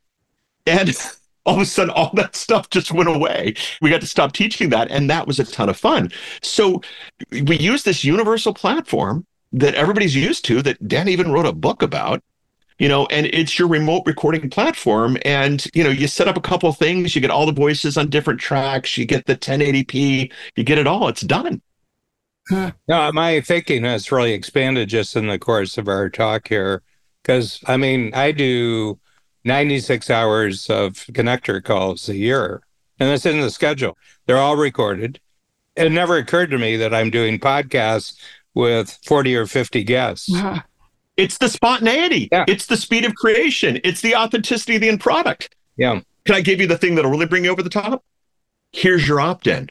And all of a sudden, all that stuff just went away. We got to stop teaching that, and that was a ton of fun. So we use this universal platform that everybody's used to, that Dan even wrote a book about, you know, and it's your remote recording platform. And, you know, you set up a couple of things, you get all the voices on different tracks, you get the ten eighty p, you get it all, it's done. Huh. No, my thinking has really expanded just in the course of our talk here. Because, I mean, I do ninety-six hours of connector calls a year, and it's in the schedule. They're all recorded. It never occurred to me that I'm doing podcasts with forty or fifty guests. Yeah. It's the spontaneity. Yeah. It's the speed of creation. It's the authenticity of the end product. Yeah. Can I give you the thing that'll really bring you over the top? Here's your opt-in.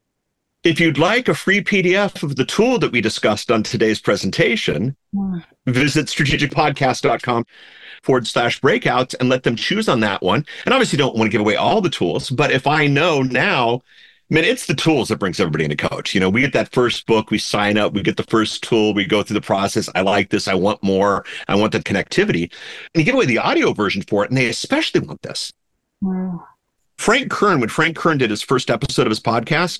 If you'd like a free P D F of the tool that we discussed on today's presentation, Yeah. visit strategic podcast dot com forward slash breakouts and let them choose on that one. And obviously don't want to give away all the tools, but if I know now, man, it's the tools that brings everybody into Coach. You know, we get that first book, we sign up, we get the first tool, we go through the process. I like this, I want more, I want the connectivity. And you give away the audio version for it, and they especially want this. Yeah. Frank Kern, when Frank Kern did his first episode of his podcast,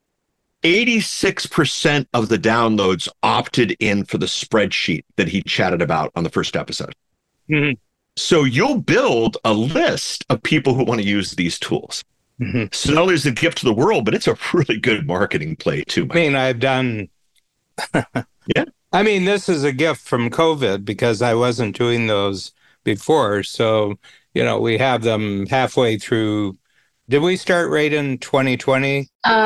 eighty-six percent of the downloads opted in for the spreadsheet that he chatted about on the first episode. Mm-hmm. So you'll build a list of people who want to use these tools. Mm-hmm. So not only is it a gift to the world, but it's a really good marketing play too, Mike. I mean, I've done... Yeah. I mean, this is a gift from COVID because I wasn't doing those before. So, you know, we have them halfway through. Did we start right in twenty twenty?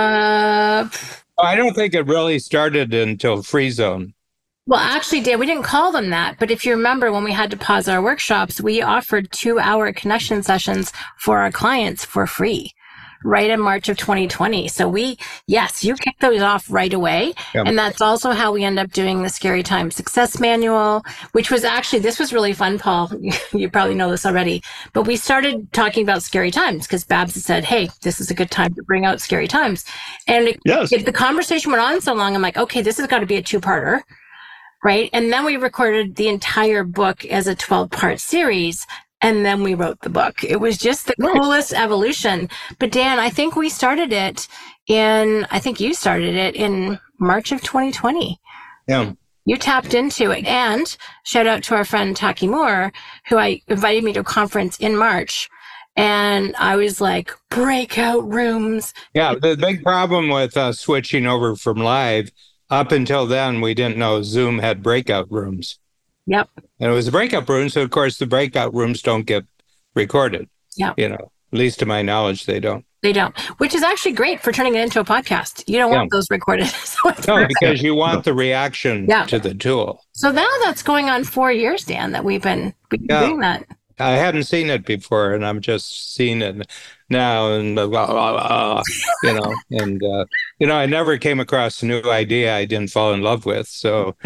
Uh, I don't think it really started until Free Zone. well, actually, Dan, we didn't call them that. But if you remember when we had to pause our workshops, we offered two hour connection sessions for our clients for free right in March of twenty twenty. So we, yes, you kick those off right away. Yep. And that's also how we end up doing the Scary Time Success Manual, which was actually, this was really fun, Paul. You probably know this already, but we started talking about scary times because Babs said, hey, this is a good time to bring out scary times. And it, Yes. it, the conversation went on so long, I'm like, okay, this has got to be a two-parter. Right. And then we recorded the entire book as a twelve part series. And then we wrote the book. It was just the Nice. coolest evolution. But Dan, I think we started it in, I think you started it in March of twenty twenty. Yeah. You tapped into it. And shout out to our friend Taki Moore, who I invited me to a conference in March. And I was like, breakout rooms. Yeah. The big problem with uh, switching over from live, up until then, we didn't know Zoom had breakout rooms. Yep. And it was a breakout room. So, of course, the breakout rooms don't get recorded. Yeah. You know, at least to my knowledge, they don't. They don't, which is actually great for turning it into a podcast. You don't Yeah. want those recorded. So, it's No, perfect. because you want the reaction Yeah. to the tool. So now that's going on four years, Dan, that we've been, we've been Yeah. doing that. I hadn't seen it before, and I'm just seeing it now, and blah, blah, blah, you know, and uh, you know, I never came across a new idea I didn't fall in love with. So,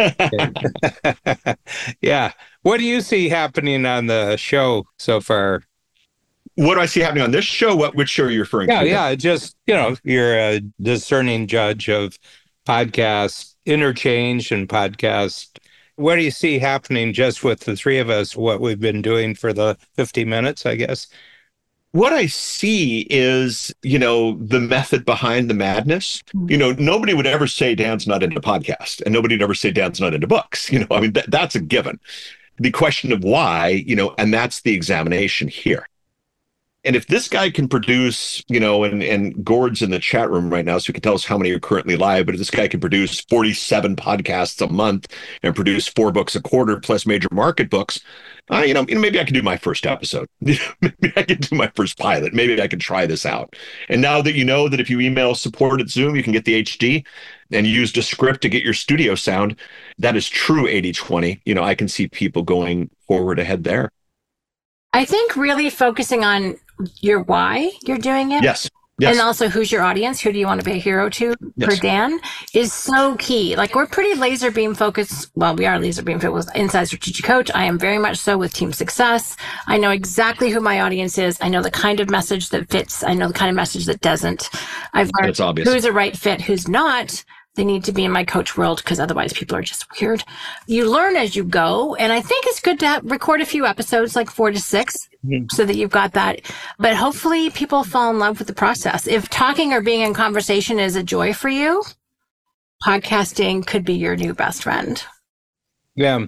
yeah. What do you see happening on the show so far? What do I see happening on this show? What which show are you referring Yeah, to? yeah. Just, you know, you're a discerning judge of podcast interchange and podcast. What do you see happening just with the three of us, what we've been doing for the fifty minutes, I guess? What I see is, you know, the method behind the madness. You know, nobody would ever say Dan's not into podcast, and nobody would ever say Dan's not into books. You know, I mean, that, that's a given. The question of why, you know, and that's the examination here. And if this guy can produce, you know, and, and Gord's in the chat room right now, so he can tell us how many are currently live, but if this guy can produce forty-seven podcasts a month and produce four books a quarter plus major market books, uh, you know, maybe I can do my first episode. Maybe I can do my first pilot. Maybe I can try this out. And now that you know that if you email support at Zoom, you can get the H D and used a script to get your studio sound, that is true eighty twenty. You know, I can see people going forward ahead there. I think really focusing on your why you're doing it. Yes. Yes. And also who's your audience? Who do you want to be a hero to? Yes. For Dan is so key. Like we're pretty laser beam focused. Well, we are laser beam focused with Inside Strategic Coach. I am very much so with Team Success. I know exactly who my audience is. I know the kind of message that fits. I know the kind of message that doesn't. I've learned That's obvious. Who's a right fit, who's not. They need to be in my coach world because otherwise people are just weird. You learn as you go. And I think it's good to have, record a few episodes, like four to six, mm-hmm. so that you've got that. But hopefully people fall in love with the process. If talking or being in conversation is a joy for you, podcasting could be your new best friend. Yeah.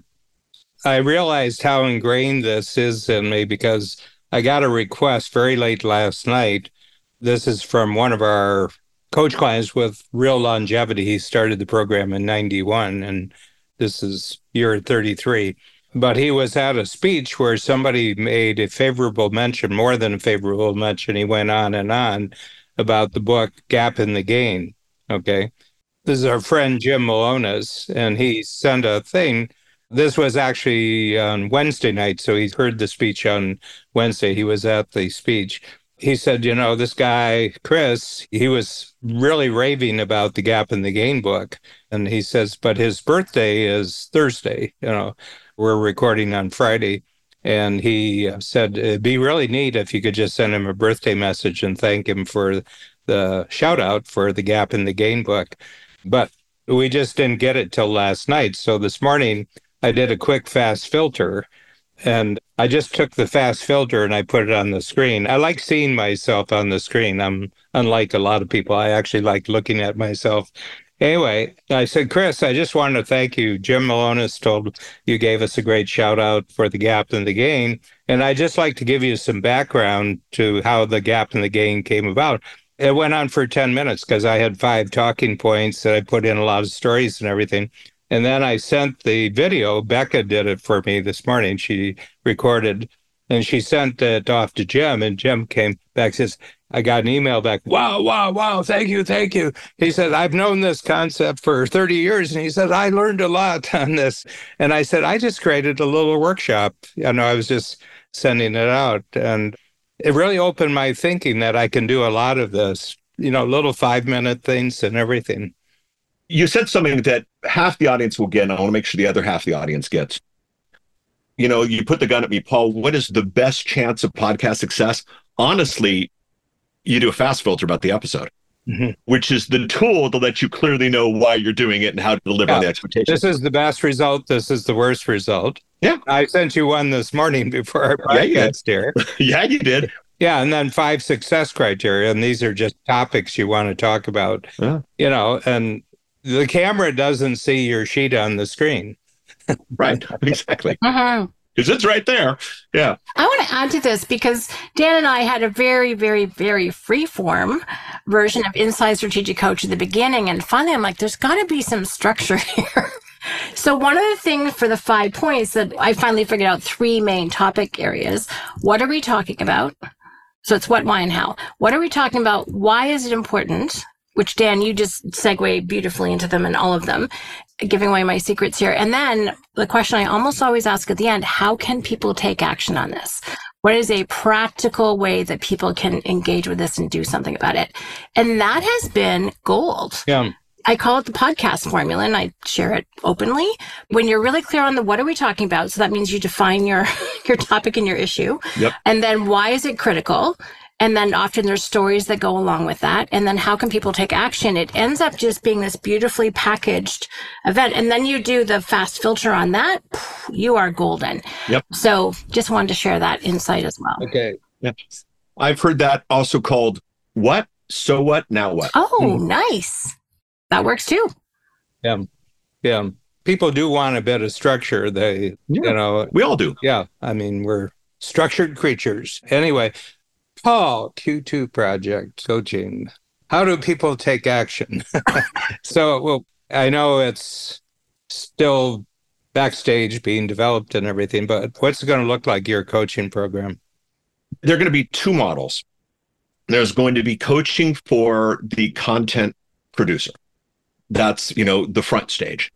I realized how ingrained this is in me because I got a request very late last night. This is from one of our coach clients with real longevity. He started the program in ninety-one, and this is year thirty-three. But he was at a speech where somebody made a favorable mention, more than a favorable mention. He went on and on about the book Gap in the Gain. Okay. This is our friend Jim Malonis, and he sent a thing. This was actually on Wednesday night, so he heard the speech on Wednesday. He was at the speech. He said, you know, this guy, Chris, he was really raving about the Gap in the Gain book. And he says, but his birthday is Thursday. You know, we're recording on Friday. And he said, it'd be really neat if you could just send him a birthday message and thank him for the shout out for the Gap in the Gain book. But we just didn't get it till last night. So this morning I did a quick fast filter. And I just took the fast filter and I put it on the screen. I like seeing myself on the screen. I'm unlike a lot of people. I actually like looking at myself. Anyway, I said, Chris, I just wanted to thank you. Jim Malonis told you gave us a great shout out for the Gap in the Gain. And I'd just like to give you some background to how the Gap in the Gain came about. It went on for ten minutes because I had five talking points that I put in a lot of stories and everything. And then I sent the video. Becca did it for me this morning. She recorded and she sent it off to Jim. And Jim came back, says, I got an email back. Wow, wow, wow. Thank you. Thank you. He said, I've known this concept for thirty years. And he said, I learned a lot on this. And I said, I just created a little workshop. You know, I was just sending it out. And it really opened my thinking that I can do a lot of this, you know, little five minute things and everything. You said something that half the audience will get, and I want to make sure the other half of the audience gets. You know, you put the gun at me, Paul, what is the best chance of podcast success? Honestly, you do a fast filter about the episode, mm-hmm. which is the tool to let you clearly know why you're doing it and how to deliver yeah. on the expectations. This is the best result. This is the worst result. Yeah. I sent you one this morning before our podcast here. Yeah, you did. Yeah, and then five success criteria, and these are just topics you want to talk about, yeah. you know, and the camera doesn't see your sheet on the screen. Right, exactly. Uh-huh. Because it's right there. Yeah. I want to add to this because Dan and I had a very, very, very free-form version of Inside Strategic Coach at the beginning. And finally, I'm like, there's got to be some structure here. So one of the things for the five points that I finally figured out three main topic areas. What are we talking about? So it's what, why, and how. What are we talking about? Why is it important? Which, Dan, you just segue beautifully into them and all of them, giving away my secrets here. And then the question I almost always ask at the end, how can people take action on this? What is a practical way that people can engage with this and do something about it? And that has been gold. Yeah. I call it the podcast formula, and I share it openly. When you're really clear on the what are we talking about, so that means you define your, your topic and your issue. Yep. And then why is it critical? And then often there's stories that go along with that. And then how can people take action? It ends up just being this beautifully packaged event. And then you do the fast filter on that, you are golden. Yep. So just wanted to share that insight as well. Okay. Yep. I've heard that also called what, so what, now what. Oh, mm. Nice. That works too. Yeah. Yeah. People do want a bit of structure. They, yeah. you know. We all do. Yeah. I mean, we're structured creatures. Anyway, Paul, Q two Project Coaching. How do people take action? So, well, I know it's still backstage being developed and everything, but what's it going to look like, your coaching program? There are going to be two models. There's going to be coaching for the content producer. That's, you know, the front stage.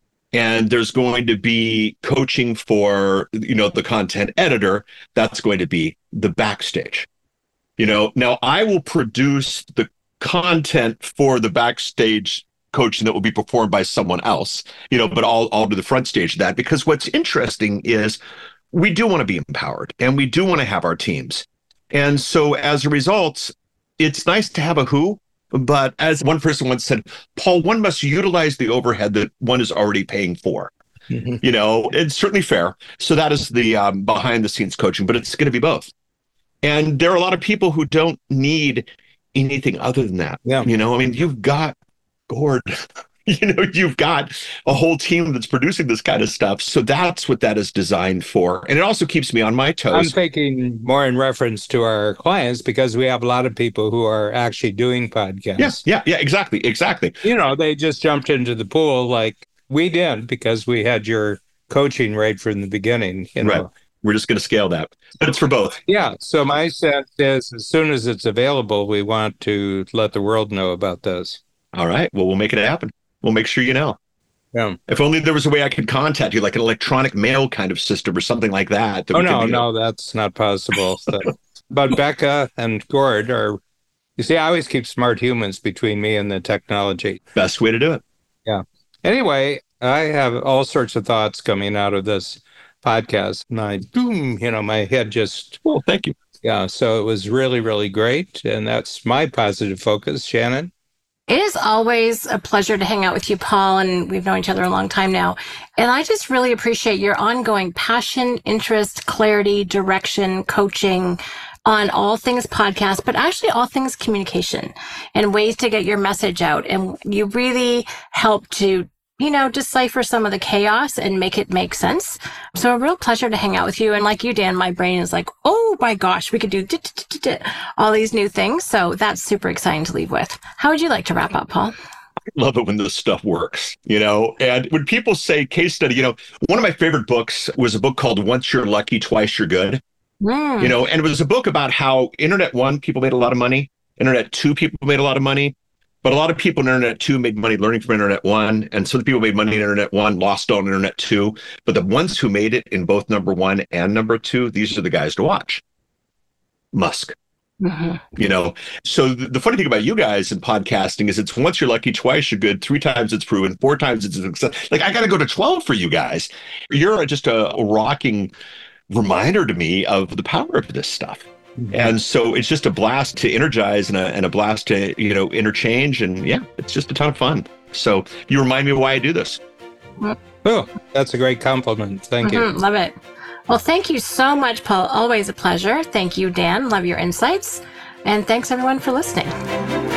And there's going to be coaching for, you know, the content editor. That's going to be the backstage. You know, now I will produce the content for the backstage coaching that will be performed by someone else, you know, but I'll, I'll do the front stage of that, because what's interesting is we do want to be empowered and we do want to have our teams. And so as a result, it's nice to have a who, but as one person once said, Paul, one must utilize the overhead that one is already paying for. Mm-hmm. You know, it's certainly fair. So that is the um, behind the scenes coaching, but it's going to be both. And there are a lot of people who don't need anything other than that. Yeah. You know, I mean, you've got Gord, you know, you've got a whole team that's producing this kind of stuff. So that's what that is designed for. And it also keeps me on my toes. I'm thinking more in reference to our clients, because we have a lot of people who are actually doing podcasts. Yes. Yeah. Yeah. Exactly. Exactly. You know, they just jumped into the pool like we did because we had your coaching right from the beginning. You know? Right. We're just going to scale that. But it's for both. Yeah. So my sense is, as soon as it's available, we want to let the world know about this. All right. Well, we'll make it happen. We'll make sure you know. Yeah. If only there was a way I could contact you, like an electronic mail kind of system or something like that. that oh, no, no, that's not possible. So, but Becca and Gord are, you see, I always keep smart humans between me and the technology. Best way to do it. Yeah. Anyway, I have all sorts of thoughts coming out of this podcast. And I, boom, you know, my head just. Well, thank you. Yeah. So it was really, really great. And that's my positive focus. Shannon? It is always a pleasure to hang out with you, Paul, and we've known each other a long time now. And I just really appreciate your ongoing passion, interest, clarity, direction, coaching on all things podcast, but actually all things communication and ways to get your message out. And you really help to, you know, decipher some of the chaos and make it make sense. So a real pleasure to hang out with you. And like you, Dan, my brain is like, oh my gosh, we could do all these new things. So that's super exciting to leave with. How would you like to wrap up, Paul? I love it when this stuff works, you know, and when people say case study, you know, one of my favorite books was a book called Once You're Lucky, Twice You're Good, mm. you know, and it was a book about how Internet one, people made a lot of money. Internet two, people made a lot of money. But a lot of people in Internet two made money learning from Internet one. And so the people who made money in Internet one lost on Internet two. But the ones who made it in both number one and number two, these are the guys to watch. Musk. Mm-hmm. You know, so the, the funny thing about you guys in podcasting is it's once you're lucky, twice you're good, three times it's proven, four times it's a success. Like, I got to go to twelve for you guys. You're just a, a rocking reminder to me of the power of this stuff. And so it's just a blast to energize and a, and a blast to, you know, interchange. And yeah, it's just a ton of fun. So you remind me why I do this. Oh, that's a great compliment. Thank mm-hmm, you. Love it. Well, thank you so much, Paul. Always a pleasure. Thank you, Dan. Love your insights. And thanks, everyone, for listening.